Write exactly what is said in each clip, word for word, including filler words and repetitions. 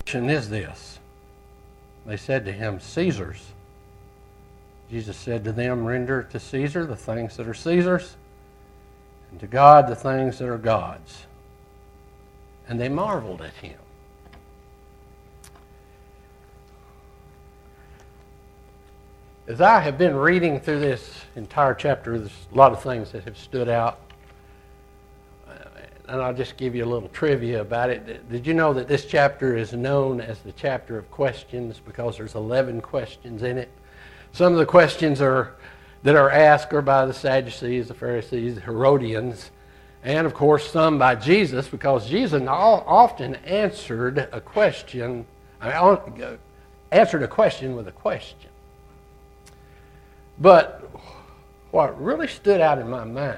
is this? They said to him, Caesar's. Jesus said to them, render to Caesar the things that are Caesar's, and to God the things that are God's. And they marveled at him. As I have been reading through this entire chapter, there's a lot of things that have stood out. And I'll just give you a little trivia about it. Did you know that this chapter is known as the chapter of questions because there's eleven questions in it? Some of the questions are that are asked are by the Sadducees, the Pharisees, the Herodians, and of course some by Jesus, because Jesus often answered a question, I mean, answered a question with a question. But what really stood out in my mind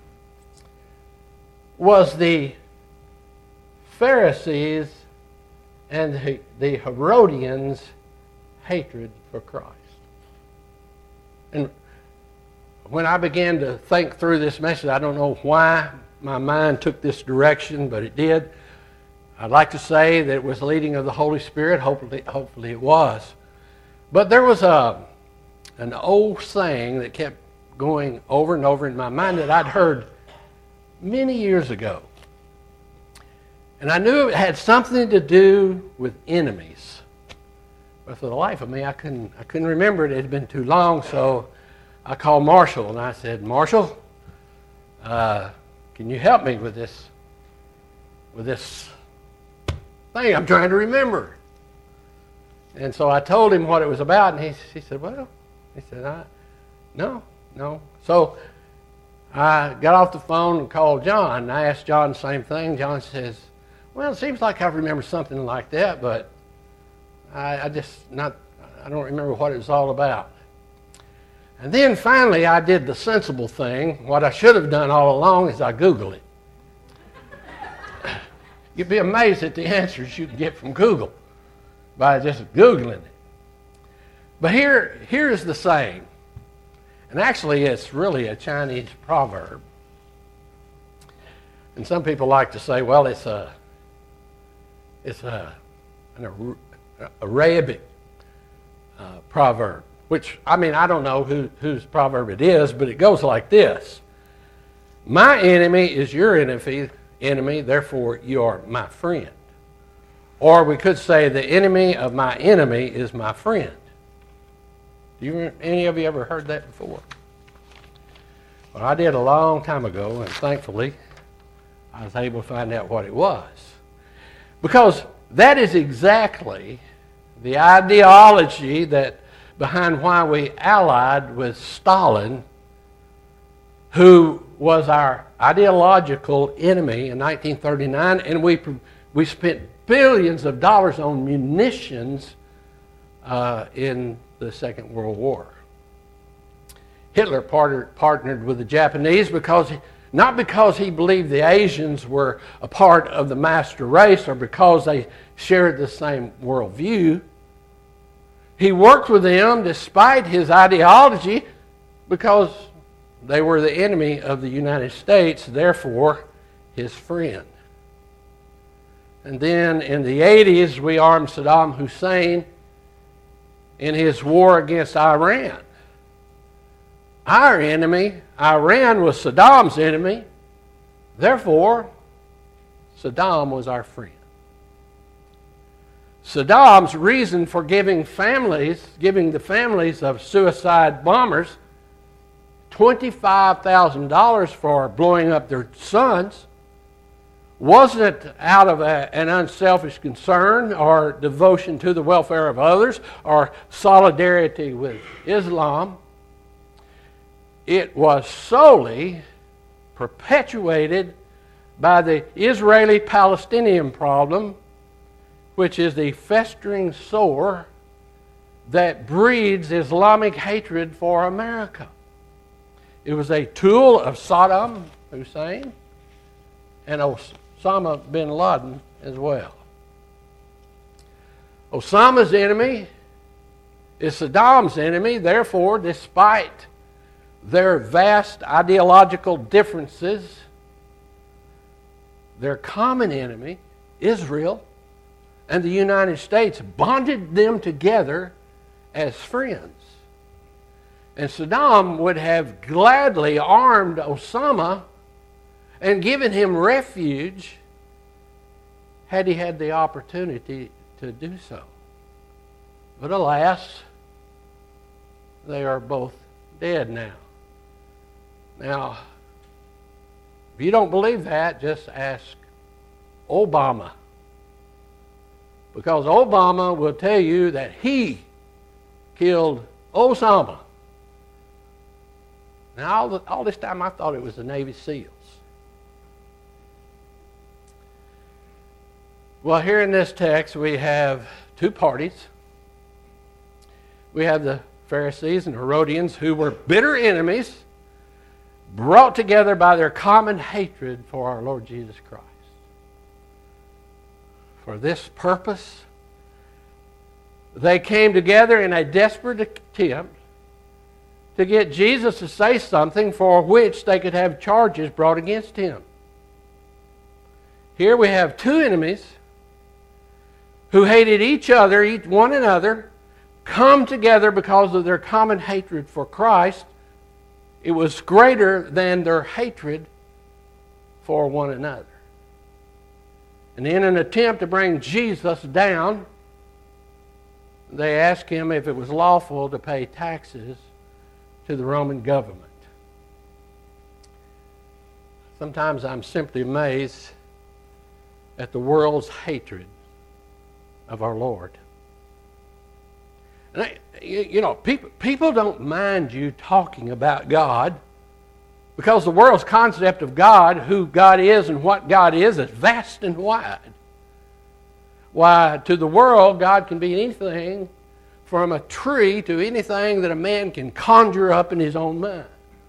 was the Pharisees and the, the Herodians' hatred for Christ. And when I began to think through this message, I don't know why my mind took this direction, but it did. I'd like to say that it was the leading of the Holy Spirit. Hopefully, hopefully it was. But there was a an old saying that kept going over and over in my mind that I'd heard many years ago. And I knew it had something to do with enemies. But for the life of me, I couldn't, I couldn't remember it. It had been too long, so I called Marshall and I said, Marshall, uh, can you help me with this, with this thing I'm trying to remember? And so I told him what it was about, and he, he said, well, he said, I, no, no. So I got off the phone and called John, and I asked John the same thing. John says, well, it seems like I remember something like that, but I, I just not, I don't remember what it was all about. And then finally I did the sensible thing. What I should have done all along is I Googled it. You'd be amazed at the answers you can get from Google by just Googling it. But here, here's the saying. And actually, it's really a Chinese proverb. And some people like to say, well, it's a, it's a, an Arabic uh, proverb. Which, I mean, I don't know who, whose proverb it is, but it goes like this. My enemy is your enemy, enemy, therefore you are my friend. Or we could say the enemy of my enemy is my friend. Do you, any of you ever heard that before? Well, I did a long time ago, and thankfully I was able to find out what it was. Because that is exactly the ideology that behind why we allied with Stalin, who was our ideological enemy in nineteen thirty-nine, and we we spent billions of dollars on munitions uh, in the Second World War. Hitler partnered, partnered with the Japanese because he, not because he believed the Asians were a part of the master race or because they shared the same worldview. He worked with them despite his ideology because they were the enemy of the United States, therefore his friend. And then in the eighties, we armed Saddam Hussein in his war against Iran. Our enemy, Iran, was Saddam's enemy. Therefore, Saddam was our friend. Saddam's reason for giving families, giving the families of suicide bombers twenty-five thousand dollars for blowing up their sons wasn't out of a, an unselfish concern or devotion to the welfare of others or solidarity with Islam. It was solely perpetuated by the Israeli-Palestinian problem, which is the festering sore that breeds Islamic hatred for America. It was a tool of Saddam Hussein and Osama bin Laden as well. Osama's enemy is Saddam's enemy. Therefore, despite their vast ideological differences, their common enemy, Israel, and the United States bonded them together as friends. And Saddam would have gladly armed Osama and given him refuge had he had the opportunity to do so. But alas, they are both dead now. Now, if you don't believe that, just ask Obama. Because Obama will tell you that he killed Osama. Now, all, the, all this time I thought it was the Navy SEALs. Well, here in this text we have two parties. We have the Pharisees and Herodians, who were bitter enemies, brought together by their common hatred for our Lord Jesus Christ. For this purpose, they came together in a desperate attempt to get Jesus to say something for which they could have charges brought against him. Here we have two enemies who hated each other, each one another, come together because of their common hatred for Christ. It was greater than their hatred for one another. And in an attempt to bring Jesus down, they asked him if it was lawful to pay taxes to the Roman government. Sometimes I'm simply amazed at the world's hatred of our Lord. And I, you, you know, people, people don't mind you talking about God, because the world's concept of God, who God is and what God is, is vast and wide. Why, to the world, God can be anything from a tree to anything that a man can conjure up in his own mind.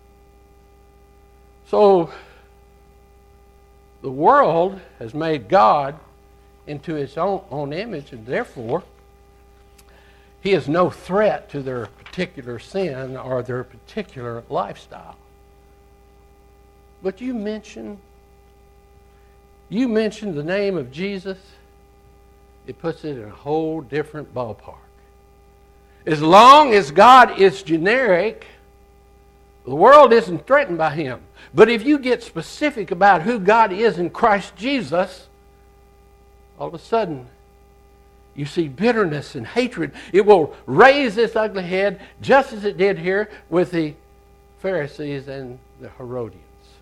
So, the world has made God into its own, own image, and therefore, he is no threat to their particular sin or their particular lifestyle. But you mention, you mention the name of Jesus, it puts it in a whole different ballpark. As long as God is generic, the world isn't threatened by him. But if you get specific about who God is in Christ Jesus, all of a sudden, you see bitterness and hatred. It will raise its ugly head, just as it did here with the Pharisees and the Herodians.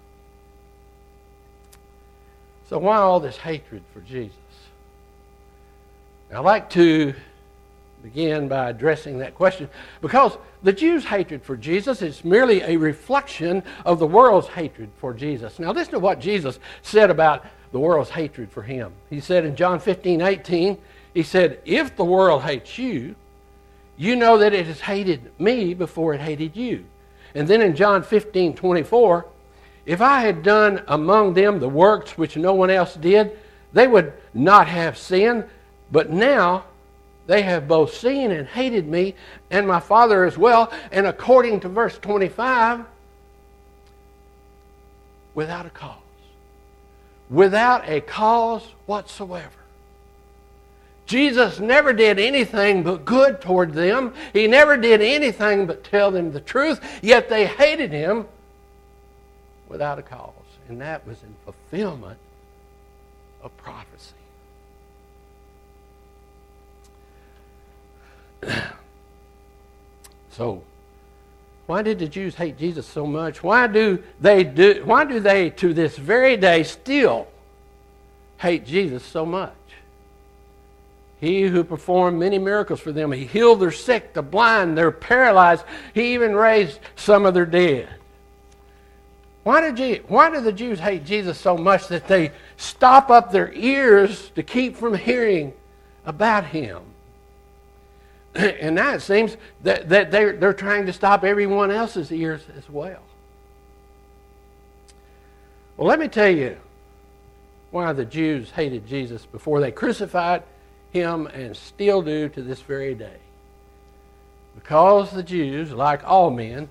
So why all this hatred for Jesus? I'd like to begin by addressing that question, because the Jews' hatred for Jesus is merely a reflection of the world's hatred for Jesus. Now listen to what Jesus said about the world's hatred for him. He said in John fifteen eighteen, he said, "If the world hates you, you know that it has hated me before it hated you." And then in John fifteen twenty-four, "If I had done among them the works which no one else did, they would not have sinned. But now they have both seen and hated me, and my Father as well." And according to verse twenty-five, without a cause. Without a cause whatsoever. Jesus never did anything but good toward them. He never did anything but tell them the truth, yet they hated him without a cause. And that was in fulfillment of prophecy. So, why did the Jews hate Jesus so much? Why do they do why do they to this very day still hate Jesus so much? He who performed many miracles for them. He healed their sick, the blind, their paralyzed. He even raised some of their dead. Why did you, why do the Jews hate Jesus so much that they stop up their ears to keep from hearing about him? And now it seems that, that they're, they're trying to stop everyone else's ears as well. Well, let me tell you why the Jews hated Jesus before they crucified him, and still do to this very day. Because the Jews, like all men,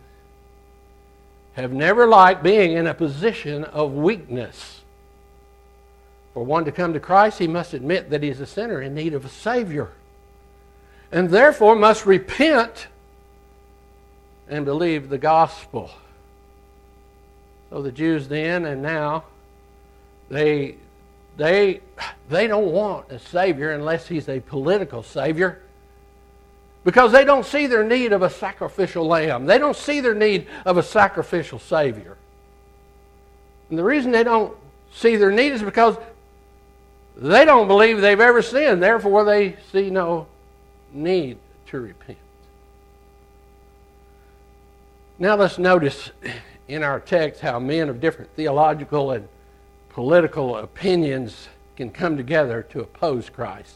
have never liked being in a position of weakness. For one to come to Christ, he must admit that he's a sinner in need of a Savior, and therefore must repent and believe the gospel. So the Jews then and now, they, they, they don't want a Savior unless he's a political Savior, because they don't see their need of a sacrificial lamb. They don't see their need of a sacrificial Savior. And the reason they don't see their need is because they don't believe they've ever sinned. Therefore, they see no need to repent. Now let's notice in our text how men of different theological and political opinions can come together to oppose Christ.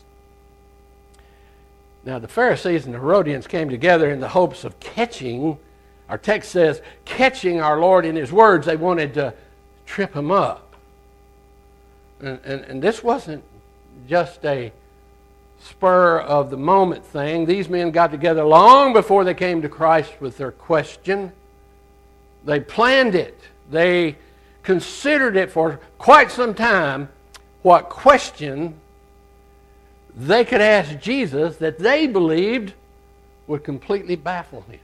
Now the Pharisees and the Herodians came together in the hopes of catching, our text says, catching our Lord in his words. They wanted to trip him up. And, and, and this wasn't just a spur of the moment thing. These men got together long before they came to Christ with their question. They planned it. They considered it for quite some time, what question they could ask Jesus that they believed would completely baffle him.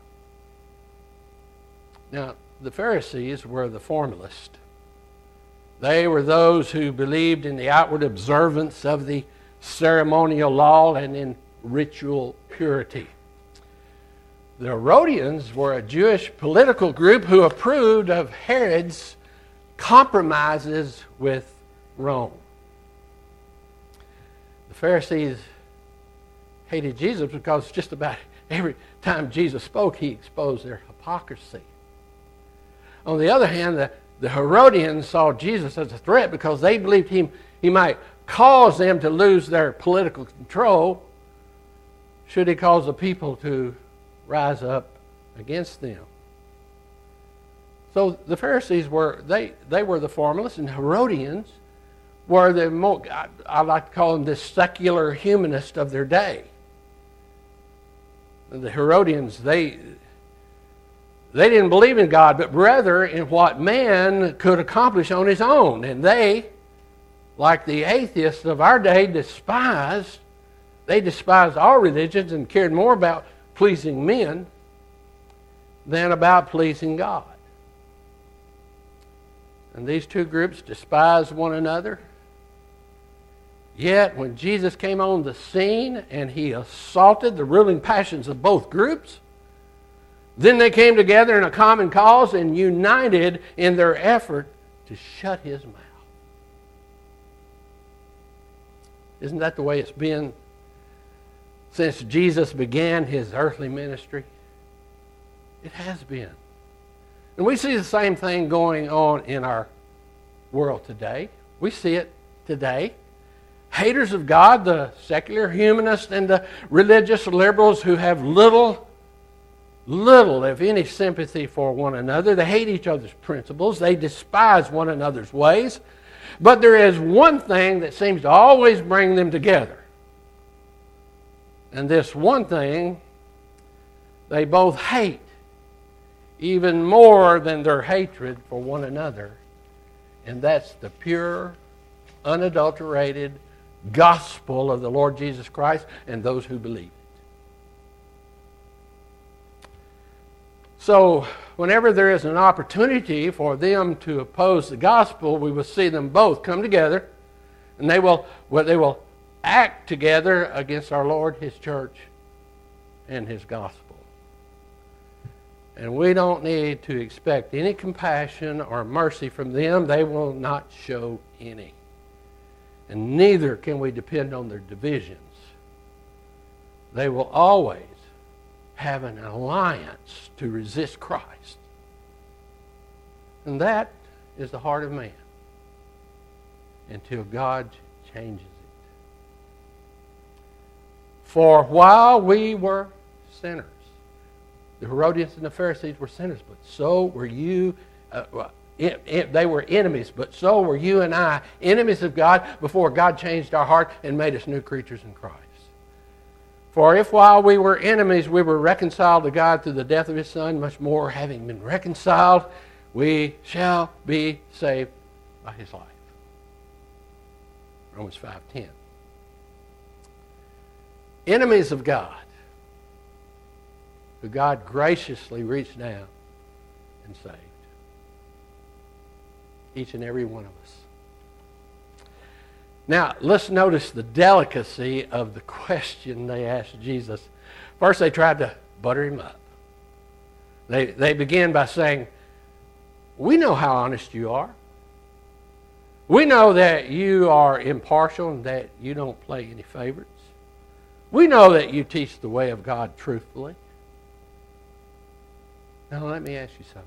Now, the Pharisees were the formalists. They were those who believed in the outward observance of the ceremonial law and in ritual purity. The Herodians were a Jewish political group who approved of Herod's compromises with Rome. The Pharisees hated Jesus because just about every time Jesus spoke, he exposed their hypocrisy. On the other hand, the, the Herodians saw Jesus as a threat because they believed he, he might cause them to lose their political control should he cause the people to rise up against them. So the Pharisees were, they, they were the formalists, and the Herodians were the more, I, I like to call them the secular humanist of their day. The Herodians, they, they didn't believe in God, but rather in what man could accomplish on his own. And they, like the atheists of our day, despised, they despised all religions and cared more about pleasing men than about pleasing God. And these two groups despised one another. Yet when Jesus came on the scene and he assaulted the ruling passions of both groups, then they came together in a common cause and united in their effort to shut his mouth. Isn't that the way it's been since Jesus began his earthly ministry? It has been. And we see the same thing going on in our world today. We see it today. Haters of God, the secular humanists and the religious liberals who have little, little, if any, sympathy for one another. They hate each other's principles. They despise one another's ways. But there is one thing that seems to always bring them together. And this one thing, they both hate even more than their hatred for one another. And that's the pure, unadulterated gospel of the Lord Jesus Christ and those who believe it. So, whenever there is an opportunity for them to oppose the gospel, we will see them both come together, and they will, well, they will act together against our Lord, his church, and his gospel. And we don't need to expect any compassion or mercy from them. They will not show any. And neither can we depend on their divisions. They will always have an alliance to resist Christ. And that is the heart of man until God changes it. For while we were sinners, the Herodians and the Pharisees were sinners, but so were you. Uh, well, it, it, they were enemies, but so were you and I, enemies of God, before God changed our heart and made us new creatures in Christ. For if while we were enemies, we were reconciled to God through the death of his Son, much more, having been reconciled, we shall be saved by his life. Romans five ten. Enemies of God, who God graciously reached down and saved. Each and every one of us. Now, let's notice the delicacy of the question they asked Jesus. First, they tried to butter him up. They, they began by saying, we know how honest you are. We know that you are impartial and that you don't play any favorites. We know that you teach the way of God truthfully. Now, let me ask you something.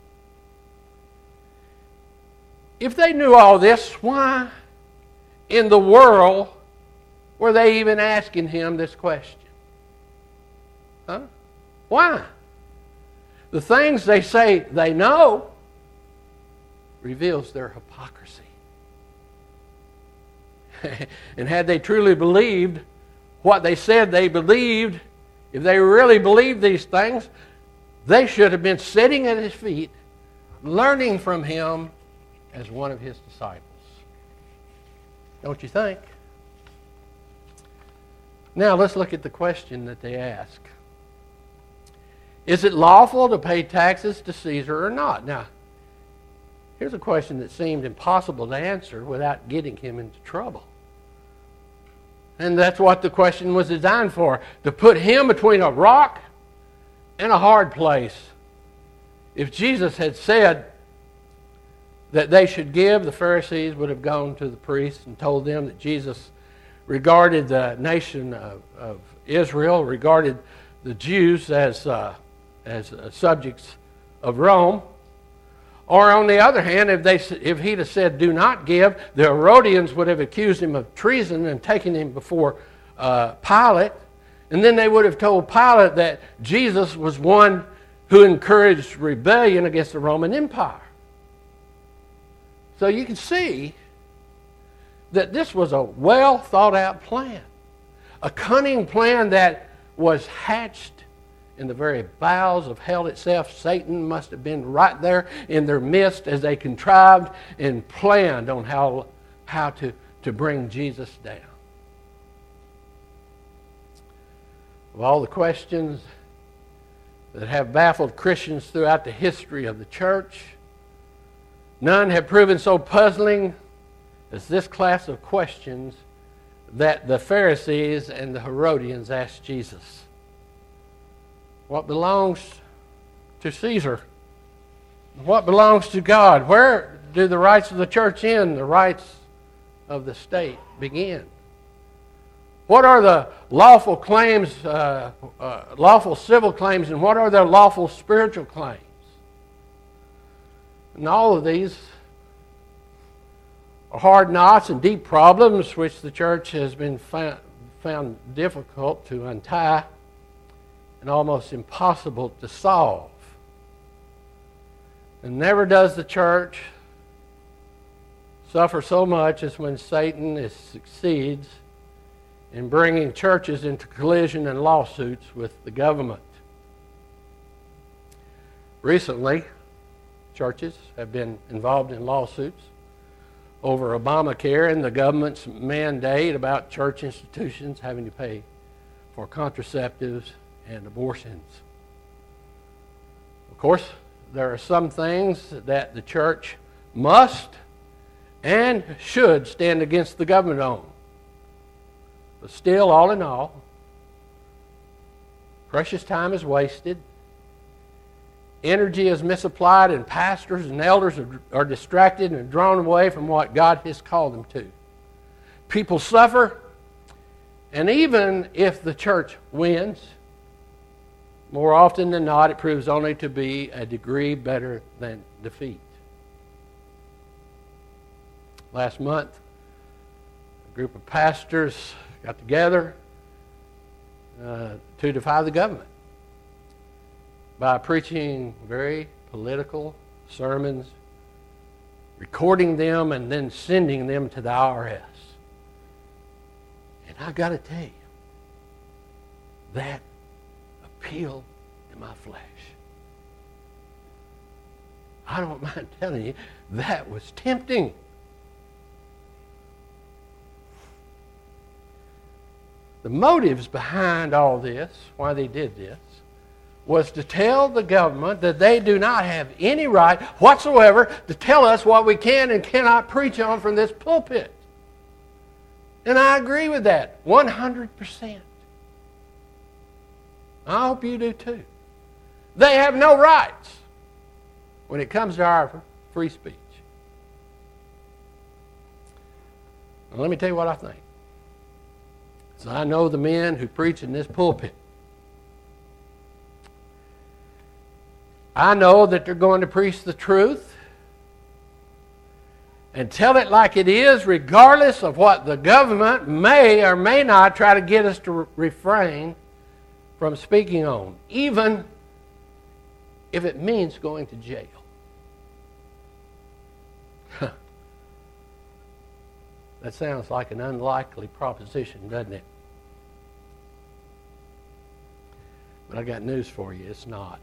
If they knew all this, why in the world were they even asking him this question? Huh? Why? The things they say they know reveals their hypocrisy. And had they truly believed what they said they believed, if they really believed these things, they should have been sitting at his feet, learning from him as one of his disciples. Don't you think? Now let's look at the question that they ask. Is it lawful to pay taxes to Caesar or not? Now, here's a question that seemed impossible to answer without getting him into trouble. And that's what the question was designed for, to put him between a rock and a hard place. If Jesus had said that they should give, the Pharisees would have gone to the priests and told them that Jesus regarded the nation of, of Israel, regarded the Jews as, uh, as uh, subjects of Rome. Or on the other hand, if, they, if he'd have said, do not give, the Herodians would have accused him of treason and taken him before uh, Pilate. And then they would have told Pilate that Jesus was one who encouraged rebellion against the Roman Empire. So you can see that this was a well thought out plan. A cunning plan that was hatched in the very bowels of hell itself. Satan must have been right there in their midst as they contrived and planned on how, how to, to bring Jesus down. Of all the questions that have baffled Christians throughout the history of the church, none have proven so puzzling as this class of questions that the Pharisees and the Herodians asked Jesus. What belongs to Caesar? What belongs to God? Where do the rights of the church end? The rights of the state begin? What are the lawful claims, uh, uh, lawful civil claims, and what are the lawful spiritual claims? And all of these are hard knots and deep problems which the church has been found, found difficult to untie and almost impossible to solve. And never does the church suffer so much as when Satan is, succeeds in bringing churches into collision and lawsuits with the government. Recently, churches have been involved in lawsuits over Obamacare and the government's mandate about church institutions having to pay for contraceptives and abortions. Of course, there are some things that the church must and should stand against the government on. But still, all in all, precious time is wasted, energy is misapplied, and pastors and elders are, are distracted and drawn away from what God has called them to. People suffer, and even if the church wins, more often than not, it proves only to be a degree better than defeat. Last month, a group of pastors got together uh, to defy the government by preaching very political sermons, recording them, and then sending them to the I R S. And I got to tell you, that appealed to my flesh. I don't mind telling you, that was tempting. The motives behind all this, why they did this, was to tell the government that they do not have any right whatsoever to tell us what we can and cannot preach on from this pulpit. And I agree with that one hundred percent. I hope you do too. They have no rights when it comes to our free speech. Now, let me tell you what I think. So I know the men who preach in this pulpit. I know that they're going to preach the truth and tell it like it is, regardless of what the government may or may not try to get us to re- refrain from speaking on, even if it means going to jail. That sounds like an unlikely proposition, doesn't it? But I got news for you, it's not.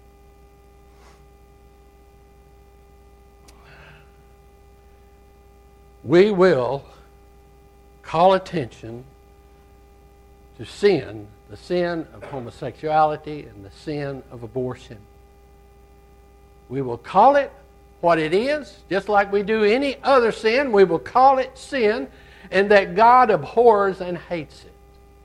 We will call attention to sin, the sin of homosexuality and the sin of abortion. We will call it what it is, just like we do any other sin. We will call it sin, and that God abhors and hates it.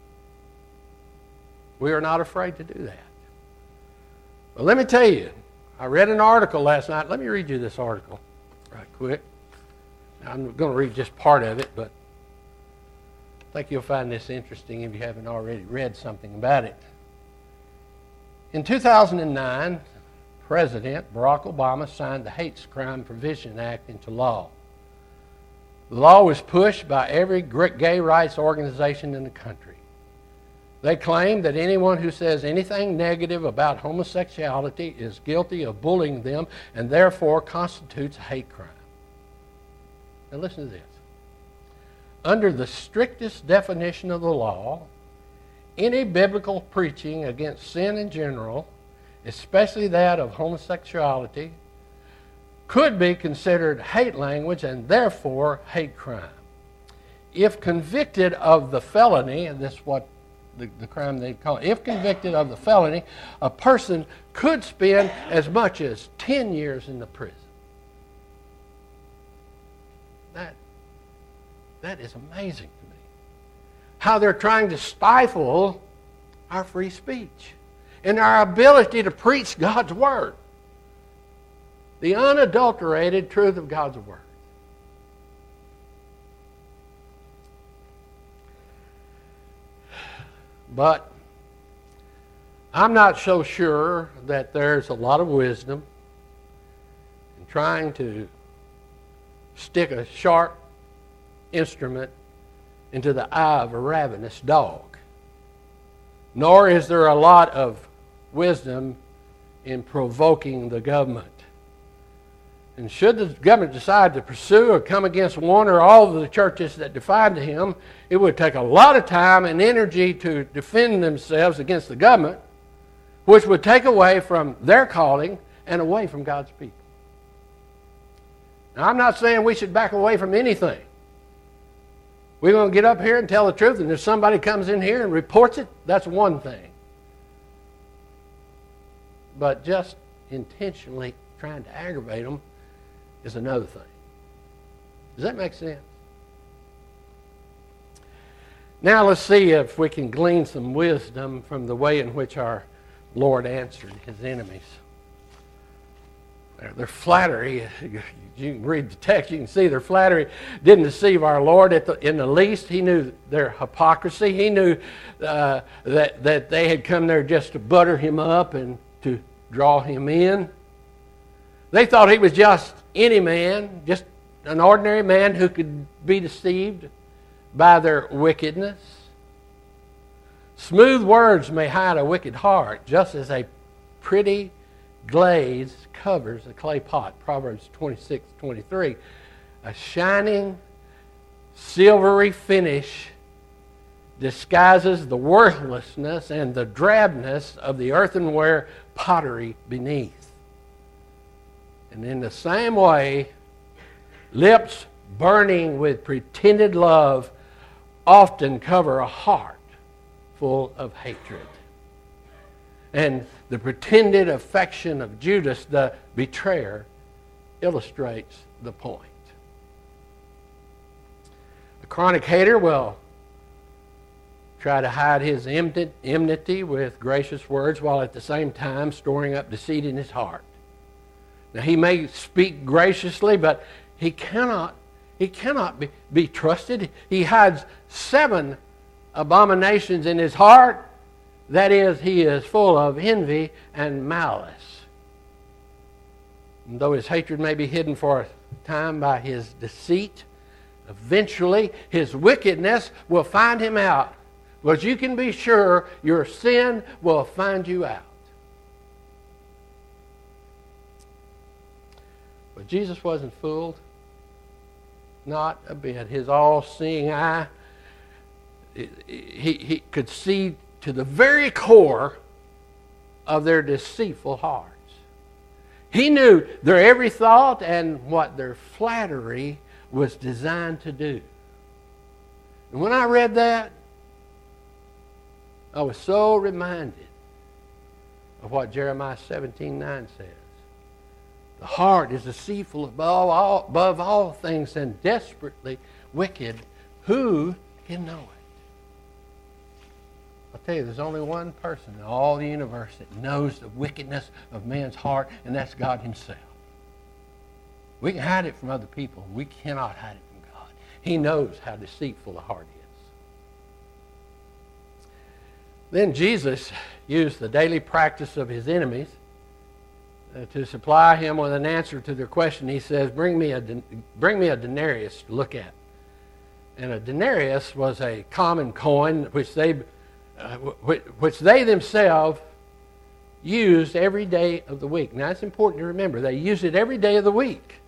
We are not afraid to do that. But let me tell you, I read an article last night. Let me read you this article right quick. I'm going to read just part of it, but I think you'll find this interesting if you haven't already read something about it. In two thousand nine, President Barack Obama signed the Hate Crime Prevention Act into law. The law was pushed by every gay rights organization in the country. They claim that anyone who says anything negative about homosexuality is guilty of bullying them and therefore constitutes a hate crime. Now listen to this. Under the strictest definition of the law, any biblical preaching against sin in general, especially that of homosexuality, could be considered hate language and therefore hate crime. If convicted of the felony, and this is what the, the crime they call it, if convicted of the felony, a person could spend as much as ten years in the prison. That, that is amazing to me. How they're trying to stifle our free speech and our ability to preach God's Word. The unadulterated truth of God's Word. But I'm not so sure that there's a lot of wisdom in trying to stick a sharp instrument into the eye of a ravenous dog. Nor is there a lot of wisdom in provoking the government. And should the government decide to pursue or come against one or all of the churches that defied him, it would take a lot of time and energy to defend themselves against the government, which would take away from their calling and away from God's people. Now, I'm not saying we should back away from anything. We're going to get up here and tell the truth, and if somebody comes in here and reports it, that's one thing. But just intentionally trying to aggravate them is another thing. Does that make sense? Now let's see if we can glean some wisdom from the way in which our Lord answered his enemies. Their, their flattery, you can read the text, you can see their flattery didn't deceive our Lord at the, in the least. He knew their hypocrisy. He knew uh, that, that they had come there just to butter him up and to draw him in. They thought he was just any man, just an ordinary man who could be deceived by their wickedness. Smooth words may hide a wicked heart, just as a pretty glaze covers a clay pot. Proverbs twenty-six twenty-three. A shining, silvery finish disguises the worthlessness and the drabness of the earthenware pottery beneath. And in the same way, lips burning with pretended love often cover a heart full of hatred. And the pretended affection of Judas, the betrayer, illustrates the point. A chronic hater will try to hide his enmity with gracious words while at the same time storing up deceit in his heart. Now, he may speak graciously, but he cannot, he cannot be, be trusted. He hides seven abominations in his heart. That is, he is full of envy and malice. And though his hatred may be hidden for a time by his deceit, eventually his wickedness will find him out. But you can be sure your sin will find you out. But Jesus wasn't fooled. Not a bit. His all-seeing eye, he, he could see to the very core of their deceitful hearts. He knew their every thought and what their flattery was designed to do. And when I read that, I was so reminded of what Jeremiah seventeen nine says. The heart is deceitful above all, above all things and desperately wicked. Who can know it? I'll tell you, there's only one person in all the universe that knows the wickedness of man's heart, and that's God himself. We can hide it from other people. We cannot hide it from God. He knows how deceitful the heart is. Then Jesus used the daily practice of his enemies uh, to supply him with an answer to their question. He says, bring me, a, bring me a denarius to look at. And a denarius was a common coin which they, uh, which they themselves used every day of the week. Now, it's important to remember, they used it every day of the week.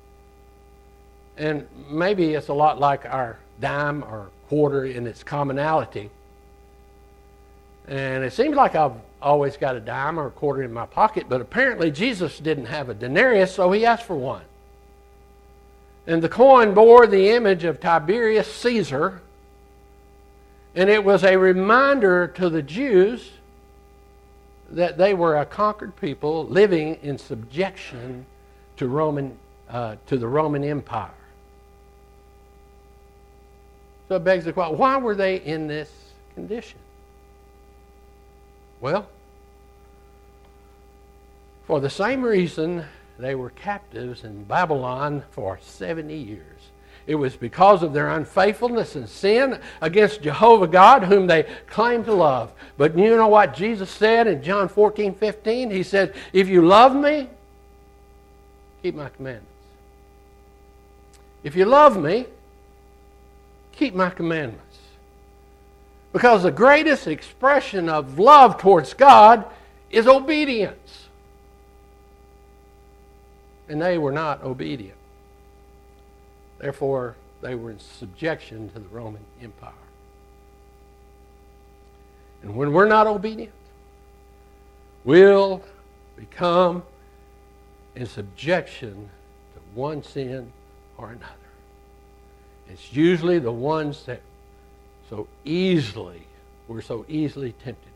And maybe it's a lot like our dime or quarter in its commonality. And it seems like I've always got a dime or a quarter in my pocket, but apparently Jesus didn't have a denarius, so he asked for one. And the coin bore the image of Tiberius Caesar, and it was a reminder to the Jews that they were a conquered people living in subjection to Roman, uh, to the Roman Empire. So it begs the question, why were they in this condition? Well, for the same reason they were captives in Babylon for seventy years. It was because of their unfaithfulness and sin against Jehovah God, whom they claimed to love. But you know what Jesus said in John fourteen fifteen? He said, if you love me, keep my commandments. If you love me, keep my commandments. Because the greatest expression of love towards God is obedience. And they were not obedient. Therefore, they were in subjection to the Roman Empire. And when we're not obedient, we'll become in subjection to one sin or another. It's usually the ones that so easily, we're so easily tempted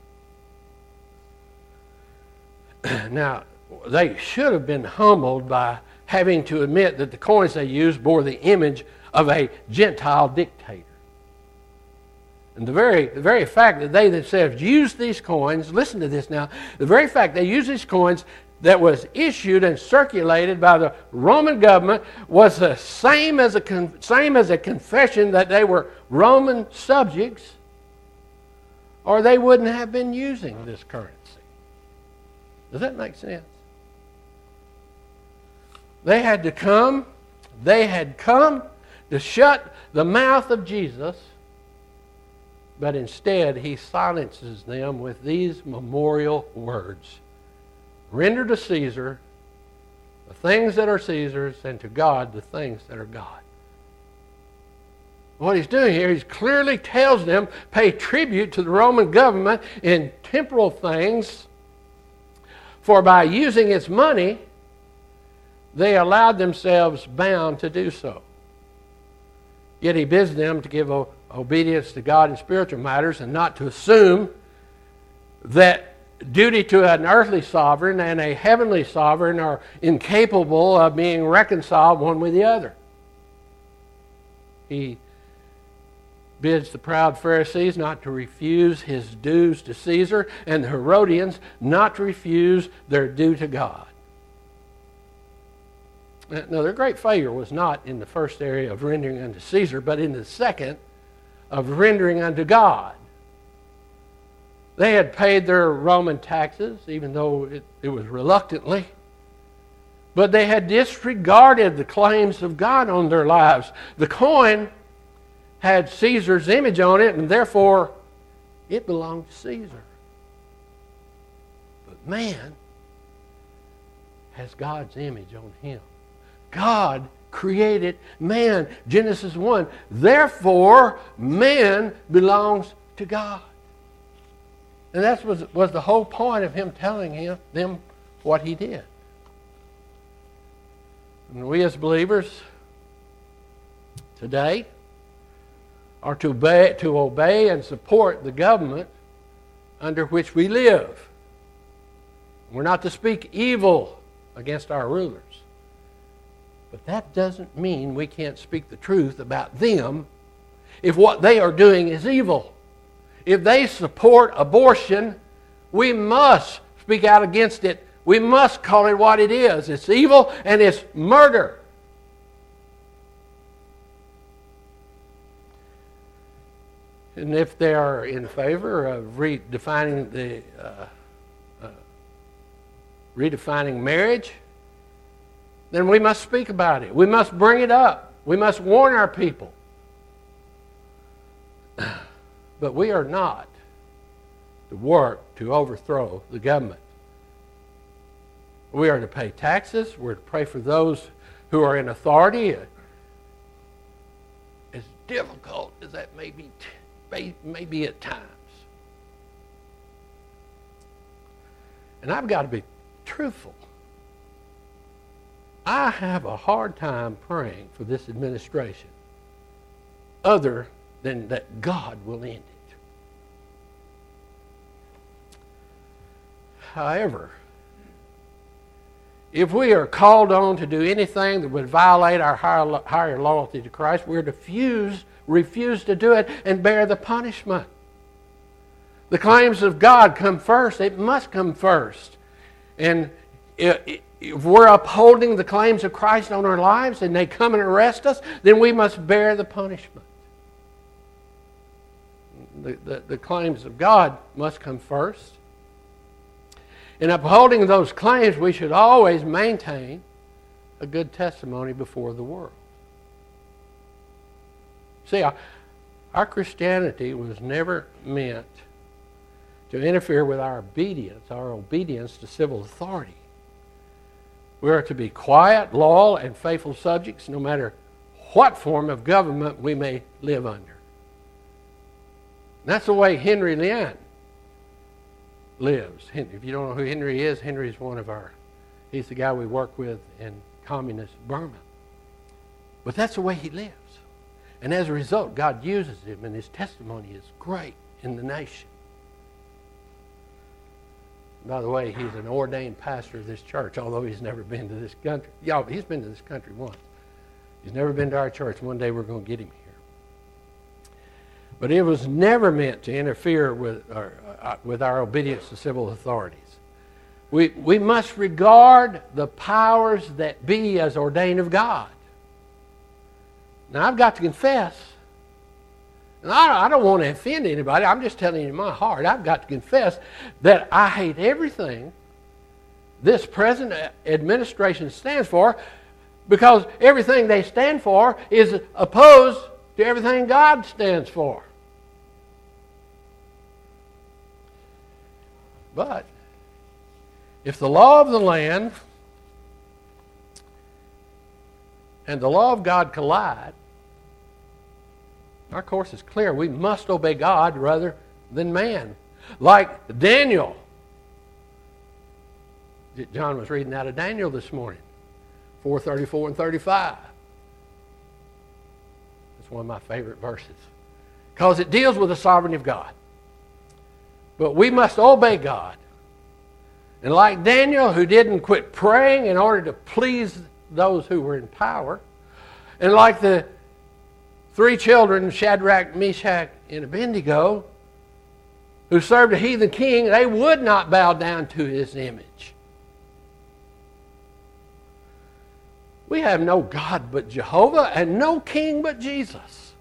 with. Now, they should have been humbled by having to admit that the coins they used bore the image of a Gentile dictator. And the very, the very fact that they themselves used these coins, listen to this now, the very fact they used these coins that was issued and circulated by the Roman government was the same as a con- same as a confession that they were Roman subjects, or they wouldn't have been using this currency. Does that make sense? They had to come, they had come to shut the mouth of Jesus, but instead he silences them with these memorial words. Render to Caesar the things that are Caesar's, and to God the things that are God. What he's doing here, he clearly tells them, pay tribute to the Roman government in temporal things, for by using its money, they allowed themselves bound to do so. Yet he bids them to give obedience to God in spiritual matters and not to assume that duty to an earthly sovereign and a heavenly sovereign are incapable of being reconciled one with the other. He bids the proud Pharisees not to refuse his dues to Caesar, and the Herodians not to refuse their due to God. Now, their great failure was not in the first area of rendering unto Caesar, but in the second of rendering unto God. They had paid their Roman taxes, even though it, it was reluctantly, but they had disregarded the claims of God on their lives. The coin had Caesar's image on it, and therefore it belonged to Caesar. But man has God's image on him. God created man, Genesis one. Therefore, man belongs to God. And that was, was the whole point of him telling him, them what he did. And we as believers today are to obey, to obey and support the government under which we live. We're not to speak evil against our rulers. But that doesn't mean we can't speak the truth about them if what they are doing is evil. If they support abortion, we must speak out against it. We must call it what it is. It's evil and it's murder. And if they are in favor of redefining the uh, uh, redefining marriage, then we must speak about it. We must bring it up. We must warn our people. But we are not to work to overthrow the government. We are to pay taxes. We're to pray for those who are in authority. As difficult as that may be, may, may be at times. And I've got to be truthful. I have a hard time praying for this administration other than that God will end it. However, if we are called on to do anything that would violate our higher, higher loyalty to Christ, we're to refuse, refuse to do it and bear the punishment. The claims of God come first. It must come first. And if we're upholding the claims of Christ on our lives and they come and arrest us, then we must bear the punishment. The, the, the claims of God must come first. In upholding those claims, we should always maintain a good testimony before the world. See, our, our Christianity was never meant to interfere with our obedience, our obedience to civil authority. We are to be quiet, loyal, and faithful subjects no matter what form of government we may live under. And that's the way Henry Lyon lives. If you don't know who Henry is, Henry is one of our, he's the guy we work with in communist Burma. But that's the way he lives. And as a result, God uses him, and his testimony is great in the nation. By the way, he's an ordained pastor of this church, although he's never been to this country. Yeah, he's been to this country once. He's never been to our church. One day we're going to get him here. But it was never meant to interfere with our, uh, with our obedience to civil authorities. We, we must regard the powers that be as ordained of God. Now, I've got to confess, and I, I don't want to offend anybody. I'm just telling you in my heart, I've got to confess that I hate everything this present administration stands for, because everything they stand for is opposed to everything God stands for. But if the law of the land and the law of God collide, our course is clear. We must obey God rather than man. Like Daniel. John was reading out of Daniel this morning. four thirty-four and thirty-five. It's one of my favorite verses. because it deals with the sovereignty of God. But we must obey God. And like Daniel, who didn't quit praying in order to please those who were in power, and like the three children, Shadrach, Meshach, and Abednego, who served a heathen king, they would not bow down to his image. We have no God but Jehovah and no king but Jesus.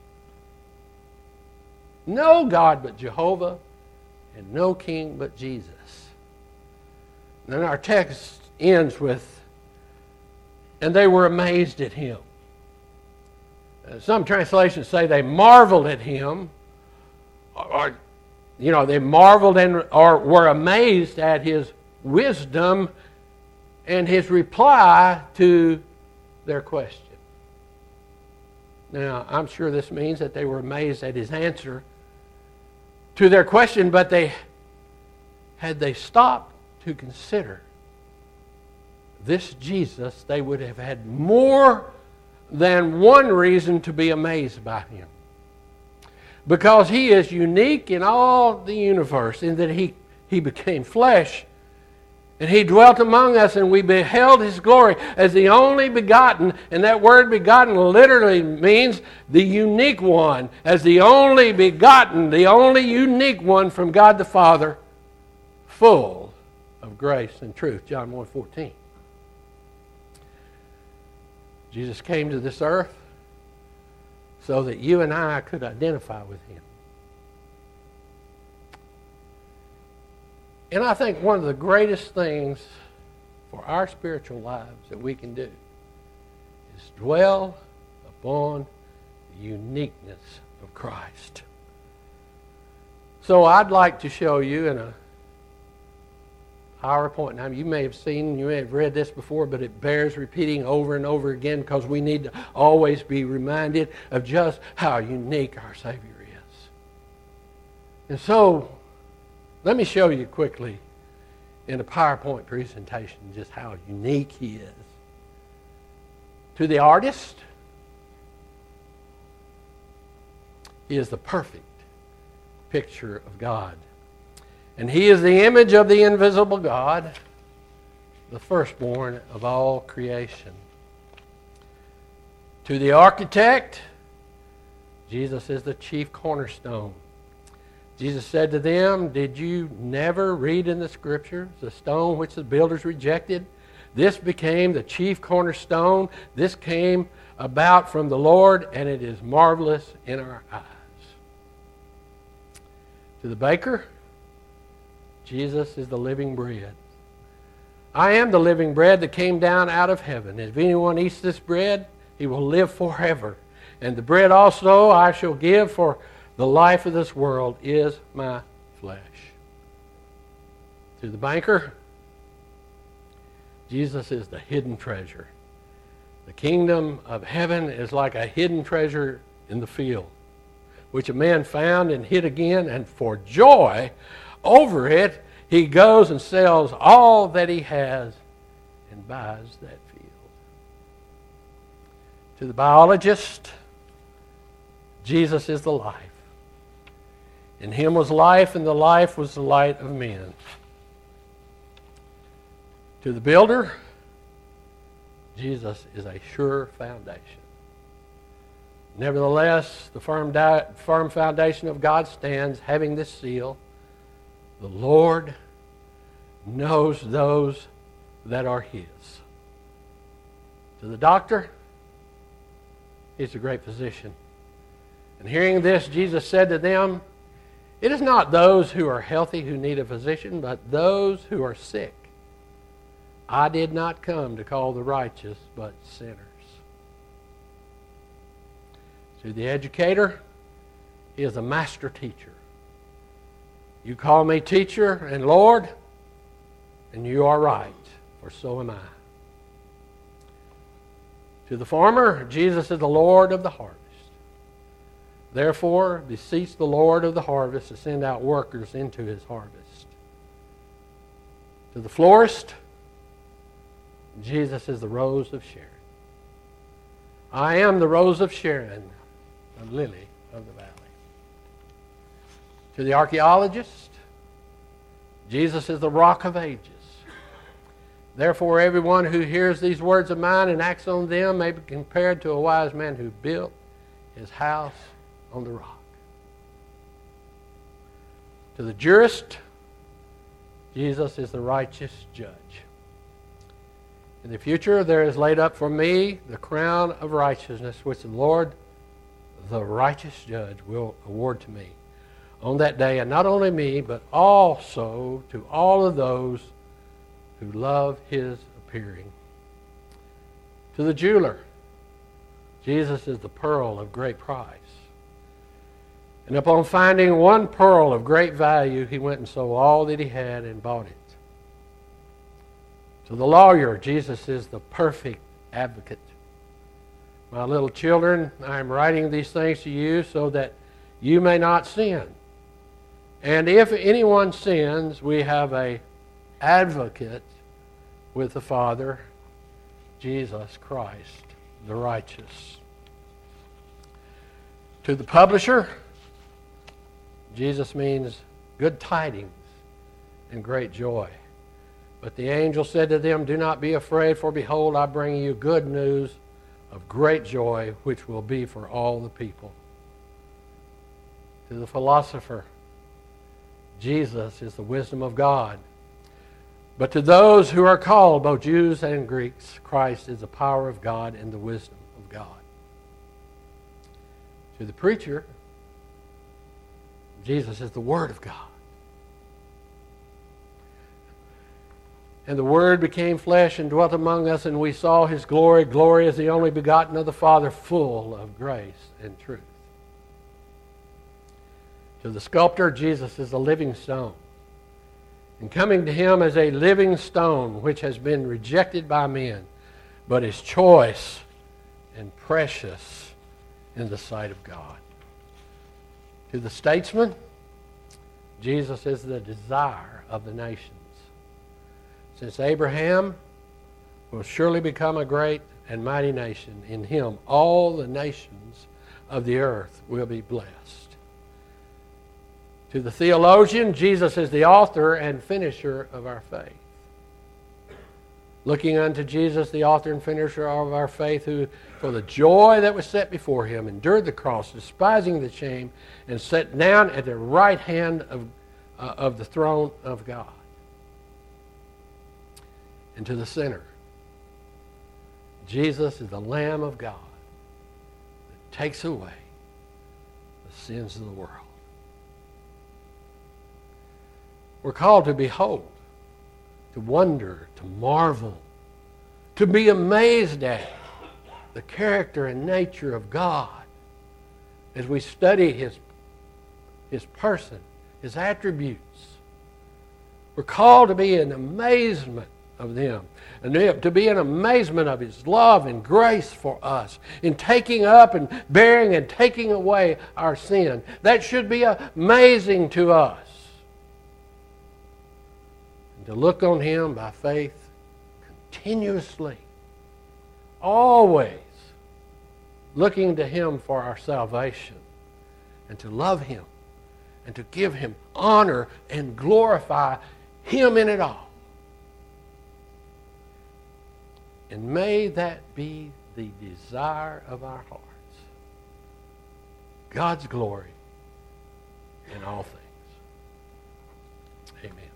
No God but Jehovah and no king but Jesus. And then our text ends with, and they were amazed at him. Uh, some translations say they marveled at him, or, or you know, they marveled and or were amazed at his wisdom and his reply to their question. Now, I'm sure this means that they were amazed at his answer to their question, but they had they stopped to consider this Jesus, they would have had more than one reason to be amazed by him. Because he is unique in all the universe, in that he, he became flesh, and he dwelt among us, and we beheld his glory as the only begotten. And that word begotten literally means the unique one, as the only begotten, the only unique one from God the Father, full of grace and truth. John one fourteen. Jesus came to this earth so that you and I could identify with him. And I think one of the greatest things for our spiritual lives that we can do is dwell upon the uniqueness of Christ. So I'd like to show you in a PowerPoint. Now, you may have seen, you may have read this before, but it bears repeating over and over again because we need to always be reminded of just how unique our Savior is. And so, let me show you quickly in a PowerPoint presentation just how unique he is. To the artist, he is the perfect picture of God. And he is the image of the invisible God, the firstborn of all creation. To the architect, Jesus is the chief cornerstone. Jesus said to them, did you never read in the Scriptures, the stone which the builders rejected? This became the chief cornerstone. This came about from the Lord, and it is marvelous in our eyes. To the baker, Jesus is the living bread. I am the living bread that came down out of heaven. If anyone eats this bread, he will live forever. And the bread also I shall give for the life of this world is my flesh. To the banker, Jesus is the hidden treasure. The kingdom of heaven is like a hidden treasure in the field, which a man found and hid again, and for joy over it, he goes and sells all that he has and buys that field. To the biologist, Jesus is the life. In him was life, and the life was the light of men. To the builder, Jesus is a sure foundation. Nevertheless, the firm, di- firm foundation of God stands, having this seal: the Lord knows those that are his. To the doctor, he's a great physician. And hearing this, Jesus said to them, it is not those who are healthy who need a physician, but those who are sick. I did not come to call the righteous, but sinners. To the educator, he is a master teacher. You call me teacher and Lord, and you are right, for so am I. To the farmer, Jesus is the Lord of the harvest. Therefore, beseech the Lord of the harvest to send out workers into his harvest. To the florist, Jesus is the rose of Sharon. I am the rose of Sharon, the lily of the valley. To the archaeologist, Jesus is the rock of ages. Therefore, everyone who hears these words of mine and acts on them may be compared to a wise man who built his house on the rock. To the jurist, Jesus is the righteous judge. In the future, there is laid up for me the crown of righteousness, which the Lord, the righteous judge, will award to me on that day, and not only me, but also to all of those who love his appearing. To the jeweler, Jesus is the pearl of great price. And upon finding one pearl of great value, he went and sold all that he had and bought it. To the lawyer, Jesus is the perfect advocate. My little children, I am writing these things to you so that you may not sin. And if anyone sins, we have an advocate with the Father, Jesus Christ, the righteous. To the publisher, Jesus means good tidings and great joy. But the angel said to them, do not be afraid, for behold, I bring you good news of great joy, which will be for all the people. To the philosopher, Jesus is the wisdom of God. But to those who are called, both Jews and Greeks, Christ is the power of God and the wisdom of God. To the preacher, Jesus is the Word of God. And the Word became flesh and dwelt among us, and we saw his glory, glory as the only begotten of the Father, full of grace and truth. To the sculptor, Jesus is the living stone. And coming to him as a living stone, which has been rejected by men, but is choice and precious in the sight of God. To the statesman, Jesus is the desire of the nations. Since Abraham will surely become a great and mighty nation, in him all the nations of the earth will be blessed. To the theologian, Jesus is the author and finisher of our faith. Looking unto Jesus, the author and finisher of our faith, who for the joy that was set before him endured the cross, despising the shame, and sat down at the right hand of, uh, of the throne of God. And to the sinner, Jesus is the Lamb of God that takes away the sins of the world. We're called to behold, to wonder, to marvel, to be amazed at the character and nature of God as we study his, his person, his attributes. We're called to be in amazement of them, and to be in amazement of his love and grace for us in taking up and bearing and taking away our sin. That should be amazing to us. To look on him by faith continuously, always looking to him for our salvation, and to love him and to give him honor and glorify him in it all. And may that be the desire of our hearts. God's glory in all things. Amen.